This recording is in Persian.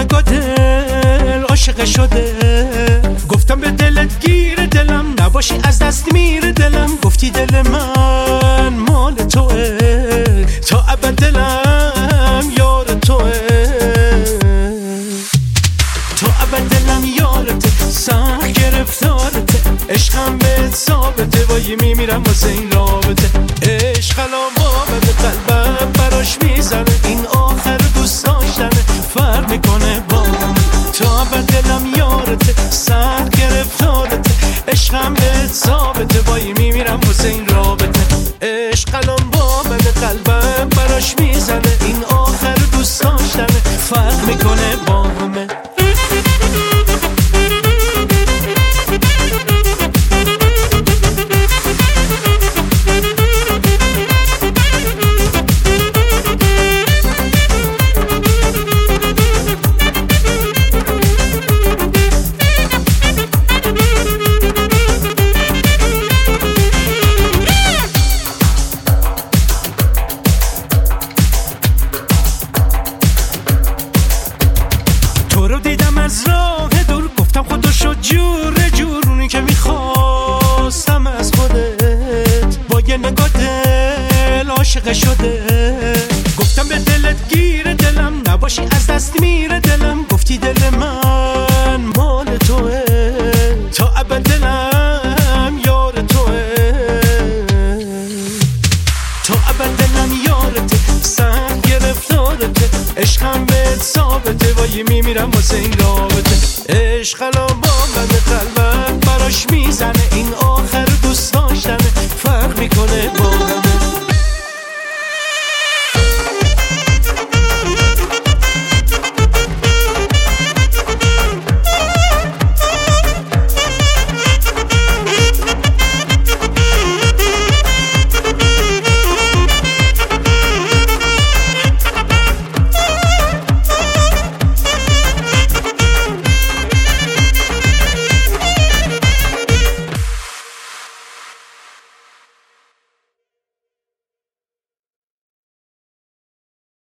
نگاه دل عاشق شده. گفتم به دلت گیر دلم، نباشی از دست میره دلم. گفتی دل من مال توه، تا ابد دلم یار توه. تا ابد دلم یارته، سخت گرفتارته. عشقم بهت ثابته، وای میمیرم واسه این رابطه. عشق علامه به قلبم براش میزنه، این آخر دوست داشتنه فرق میکنه با من. تا ابد دلم یارته، سخت گرفتارته. عشقم بهت ثابته، وای میمیرم واسه این رابطه. عشق علامه به قلبم براش میزنه، این آخر دوست داشتنه فرق میکنه با من. تو رو دیدم از راه دور، گفتم خدا شد جور جورونی که میخواستم از خودت. با یه نگاه دل عاشق شده. گفتم به دلت گیر دلم، نباشی از دست میره دلم. گفتی دل من مال توه، تا ابد دلم یار توه. تا ابد دلم یارته، سخت گرفتارته. عشقم بهت ثابته، وای میمیرم واسه این رابطه. عشق علامه به قلبم براش میزنه، این آخر دوست داشتنه فرق میکنه با همه.